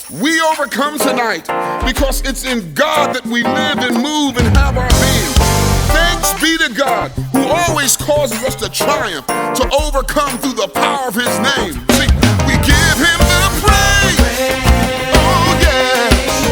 We overcome tonight because it's in God that we live and move and have our being. Thanks be to God who always causes us to triumph, to overcome through the power of His name. See, we give Him the praise. Oh yeah.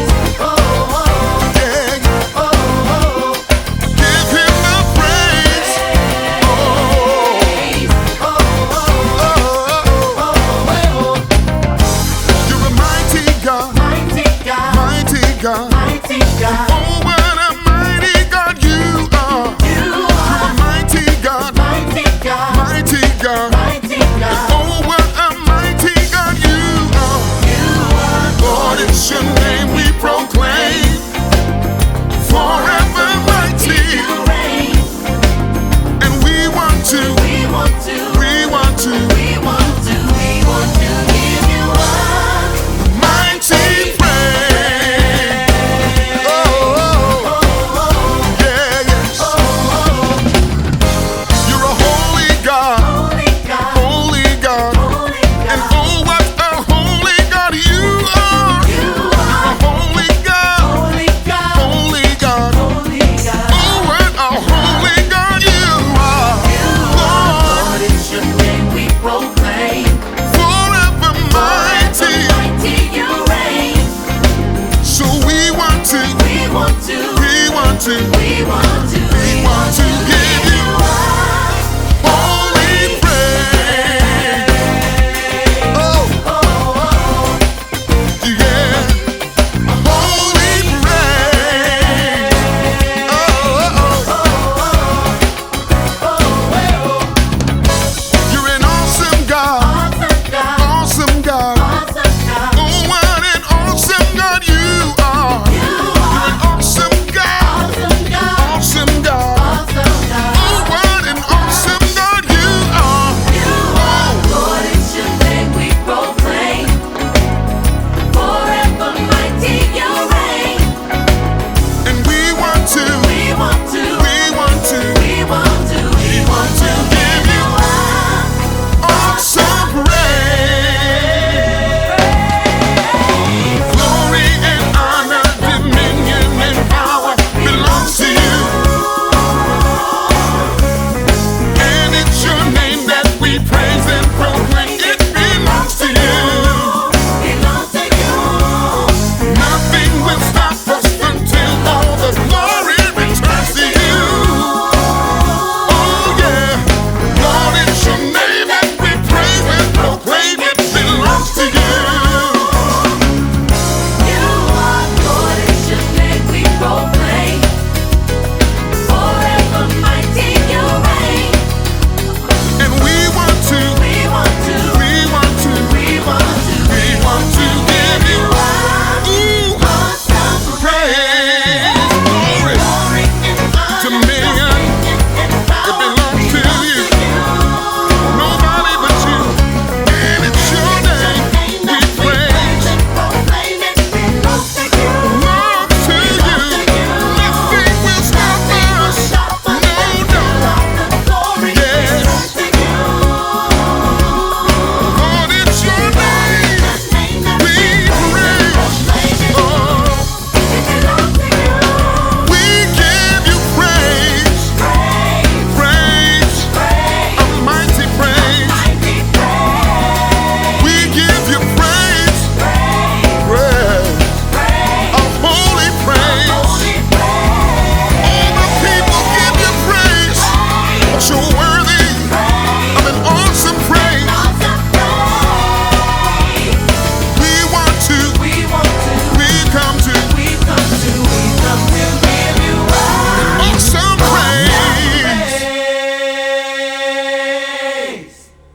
God. Mighty God. Oh, what a mighty God you are. You are a mighty God. Mighty God. Mighty God. Mighty God. Oh, what a mighty God you are. You are. Lord, it's your name we proclaim. Forever mighty you reign. And we want to. We want to. We want to. We want to. We want to give you a mighty praise. We